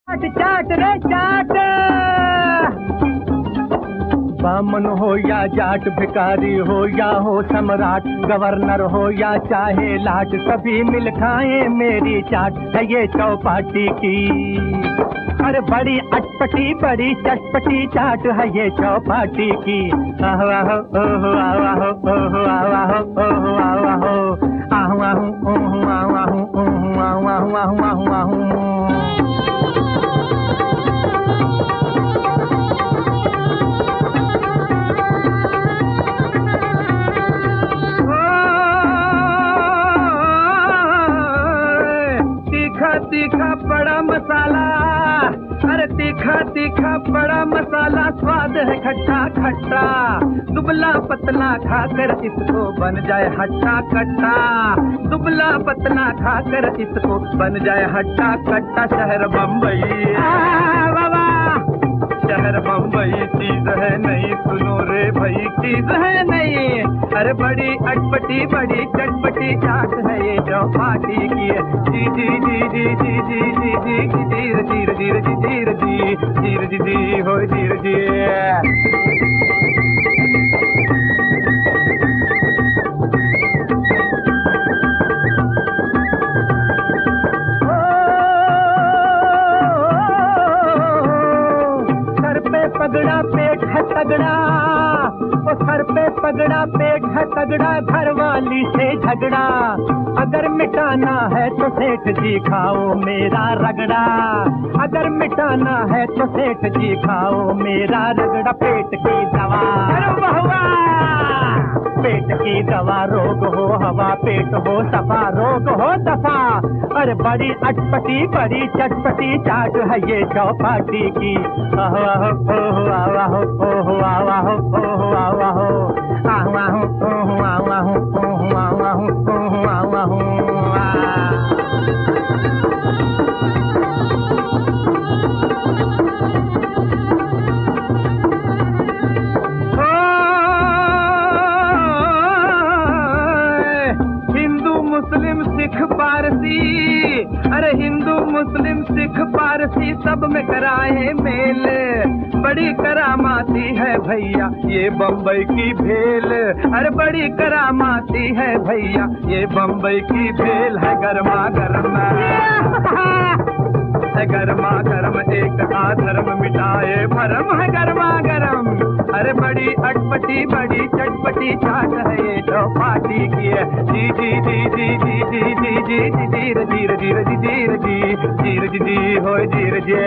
चाट रे चाट, बामन हो या जाट, भिखारी हो या हो सम्राट, गवर्नर हो या चाहे लाट, सभी मिल खाएं मेरी चाट है ये चौपाटी की। अरे बड़ी अटपटी बड़ी चटपटी चाट है ये चौपाटी की। आहो आहो ओहो आहो ओहो आहो ओहो आहो आहो आहो ओहो आहो ओहो आहो आहो आहो आहो। तीखा बड़ा मसाला, अरे तीखा तीखा बड़ा मसाला, स्वाद है खट्टा खट्टा, दुबला पतला खाकर इसको बन जाए हट्टा कट्टा, दुबला पतला खाकर इसको बन जाए हट्टा कट्टा। शहर बम्बई बाबा, शहर बम्बई चीज है नहीं, सुनो रे भाई चीज है नहीं। अरे बड़ी अटपटी बड़ी चटपटी चाट है ये चौपाटी की। जी जी जी जी जी जी जी जी जी धीर धीर धीर जी धीर जी धीर जी जी हो धीर जी। पगड़ा पेट है तगड़ा, वो सर पे पगड़ा पेट है तगड़ा, घर वाली से झगड़ा, अगर मिटाना है तो सेठ जी खाओ मेरा रगड़ा, अगर मिटाना है तो सेठ जी खाओ मेरा रगड़ा। पेट की दवा पेट की दवा, रोग हो हवा पेट हो सफा, रोग हो दफा। अरे बड़ी अटपटी बड़ी चटपटी चाट है ये चौपाटी की। आहो आहो ओहो आहो ओहो आहो ओहो आहो आहो आहो ओहो आहो ओहो आहो ओहो आहो। मुस्लिम सिख पारसी, अरे हिंदू मुस्लिम सिख पारसी सब में कराए मेल, बड़ी करामाती है भैया ये बम्बई की भेल, अरे बड़ी करामाती है भैया ये बम्बई की भेल है। गर्मा गर्म है गर्मा गर्म, एक आधर्म मिटाए भरम है गर्मा गर्म। अरे बड़ी अटपटी बड़ी चटपटी चाट है ये चौपाटी की है। जी जी जी जी जी जी जी जी जी धीर धीर धीर जी धीर जी धीर जी जी हो धीर जी।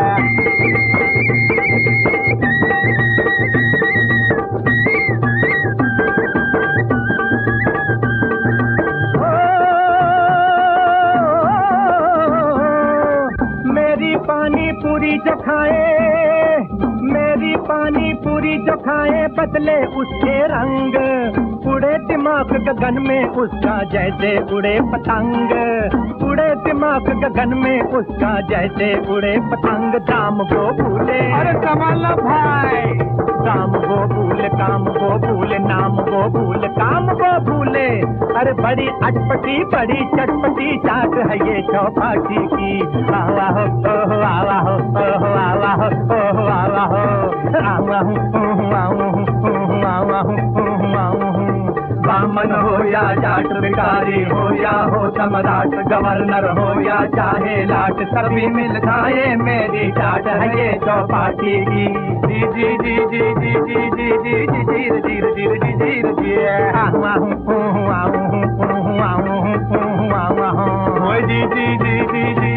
मेरी पानी पूरी जो खाए, मेरी पानी पूरी जो खाए, बदले उसके रंग, उड़े दिमाग गगन में उसका जैसे उड़े पतंग, उड़े दिमाग गगन में उसका जैसे उड़े पतंग। दाम को भूले अरे कमाल भाई, दाम को भूले काम को भूले, नाम को भूले काम को भूले। अरे बड़ी अटपटी बड़ी चटपटी चाट है ये चौपाटी की। आवा हो ओहो आवा हो ओहो आवा हो ओहो आवा हो आवा हो ओहो आवा हो ओहो आवा हो ओहो आवा हो। बामन हो या जाट, भिखारी हो या हो सम्राट, गवर्नर हो या चाहे लाट, सभी मिल खाए मेरी चाट है ये चौपाटी की। जी जी जी जी जी जी जी जी जी धीर धीर धीर जी धीर जी। आहो आहो ओहो आहो ओहो आहो ओहो आवा हो जी जी जी जी जी